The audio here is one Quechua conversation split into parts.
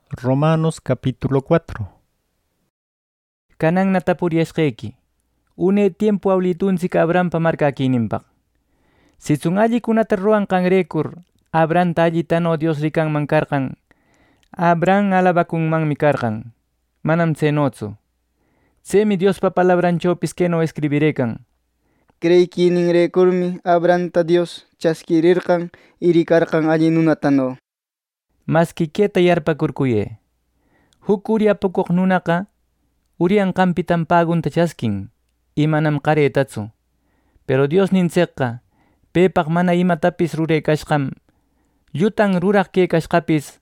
Romanos capítulo 4. Kanang natapuriasqayki, une tiempo awlitunchik Abrahampa markakiyninpaq. Sichun allikunata ruwanqanraykur Abrahamta allitano Dios rikanman karqan, Abraham alabakunmanmi karqan, manam chaynuchu. Chaymi Diospa palabranchawpis kayno escribiraykan: Creykiyninraykurmi Abrahamta Dios chaskirirqan rikarqan alli nunatano. Maski kayta yarpakurkuyay, huk uryapukuq nunaqa uryanqanpitan pagunta chaskin, manam qaraytachu. Pero Dios ninchikqa paypaq mana imatapis ruraykashqam, llutan ruraq kaykashqapis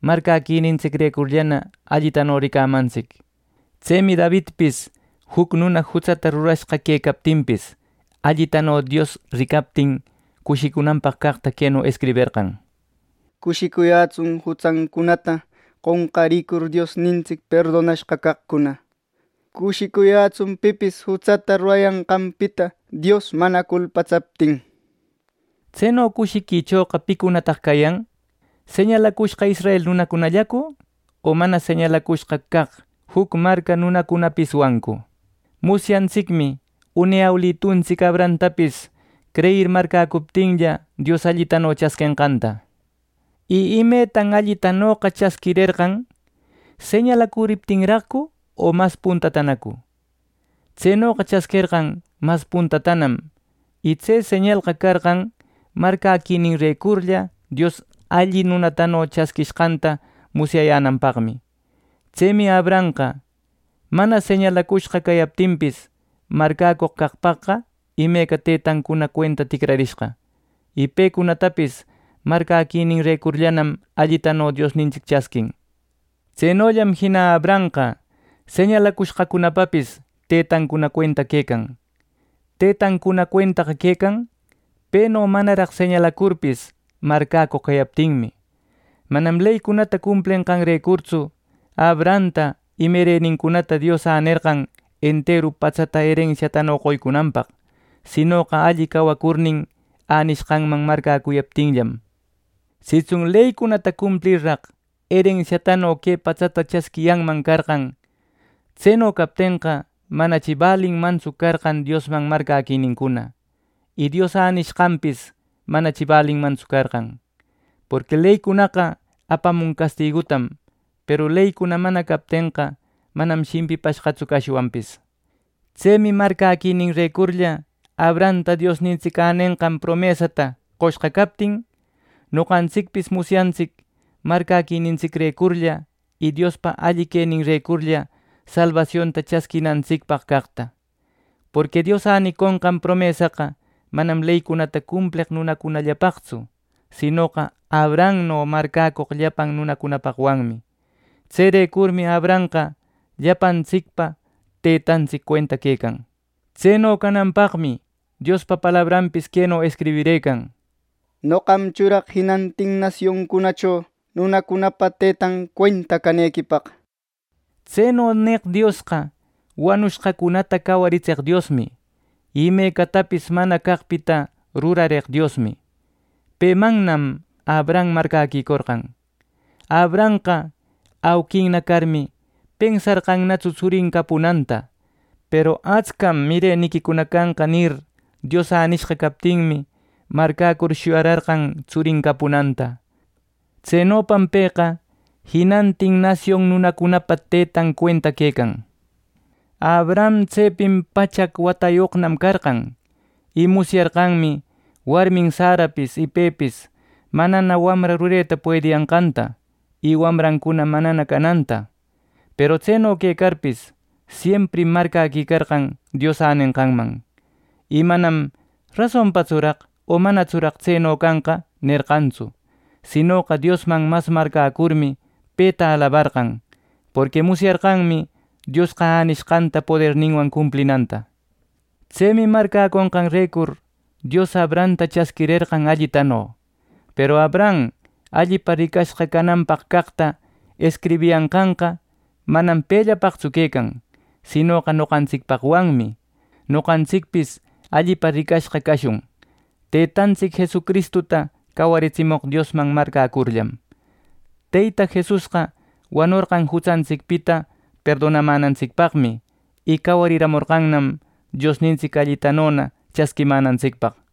markakiyninchikraykurllana allitano rikamanchik. Chaymi Davidpis huk nuna huchata rurashqa kaykaptinpis allitano Dios rikaptin kushikunanpaq kaqta kayno escribirqan: Kushikuyachun huchankunata qonqarikur Dios ninchik perdonashqa kaqkuna. Kushikuyachun pipis huchata rurayanqanpita Dios mana culpachaptin. Chayno kushikiychawqa pikunataq kayan? Señalakushqa Israel nunakunallaku o mana señalakushqa kaq huk marka nunakunapis wanku? Musyanchikmi une awlitunchik Abrahamtapis creir markakuptinlla Dios allitano chaskinqanta. Imaytan allitanoqa chaskirirqan, señalakuriptinraqku o mas puntatanaku. Chaynoqa chaskirqan mas puntatanam, chay señalqa karqan markakiyninraykurlla Dios alli nunatano chaskishqanta musyayananpaqmi. Chaymi Abrahamqa mana señalakushqa kayaptinpis markakuq kaqpaqqa imayka taytankuna cuenta tikrarishqa, paykunatapis markakiyninraykurllanam allitano Dios ninchik chaskin. Chaynollam hina Abrahamqa señalakushqakunapapis taytankuna cuenta kaykan. Taytankuna cuentaqa kaykan payno manaraq señalakurpis markakuq kayaptinmi. Manam leykunata cumplinqanraykurchu Abrahamta imirayninkunata Dios nirqan enteru pachata herenciatano qoykunanpaq, sinoqa alli kawakurnin nishqanman markakuyaptinllam. Sichun leykunata cumplirraq herenciatano kay pachata chaskiyanman karqan, chayno kaptinqa manachi balinmanchu karqan Diosman markakiyninkuna, Dios nishqanpis manachi balinmanchu karqan. Porque leykunaqa apamun castigutam, pero leykuna mana kaptinqa manam shimpipashqachu kashwanpis. Chaymi markakiyninraykurlla Abrahamta Dios ninchik ninqan promesata qoshqa kaptin, nuqanchikpis musyanchik markakiyninchikraykurlla Diospa alli kayninraykurlla salvacionta chaskinanchikpaq kaqta. Porque Dios nikunqan promesaqa manam leykunata cumpliq nunakunallapaqchu, sinoqa Abrahamno markakuq llapan nunakunapaqwanmi. Chayraykurmi Abrahamqa llapanchikpa taytanchik cuenta kaykan. Chayno kananpaqmi Diospa palabranpis kayno escribiraykan: Noqam churaq hinantin nacionkunachaw nunakunapa taytan cuenta kanaykipaq. Chayno niq Diosqa wanushqakunata kawarichiq Diosmi, imaykatapis mana kaqpita rurariq Diosmi. Paymannam Abraham markakikurqan. Abrahamqa awkinna karmi pensarqannachu churin kapunanta, pero achkam miraynikikuna kanqa nir Dios nishqa kaptinmi markakur shuyararqan churin kapunanta. Chaynopam payqa hinantin nación nunakunapa taytan cuenta kaykan. Abraham chaypin pachak watayuqnam karqan, musyarqanmi warmin Sarapis paypis manana wamra rurayta puediyanqanta, wamrankuna manana kananta. Pero chayno kaykarpis siempre markakikarqan Dios ninqanman. Manam razonpachuraq o manachuraq chayno kanqa nirqanchu, sinoqa Diosman mas markakurmi payta alabarqan, porque musyarqanmi Diosqa nishqanta poderninwan cumplinanta. Chaymi markakunqanraykur Dios Abrahamta chaskirirqan allitano. Pero Abraham allipa rikashqa kananpaq kaqta escribiyanqanqa manam payllapaqchu kaykan, sinoqa nuqanchikpaqwanmi. Nuqanchikpis allipa rikashqa kashun, taytanchik Jesucristuta kawarichimuq Diosman markakurllam. Tayta Jesusqa wanurqan huchanchikpita perdonamananchikpaqmi y kawariramurqannam Diosninchik allitanona chaskimananchikpaq.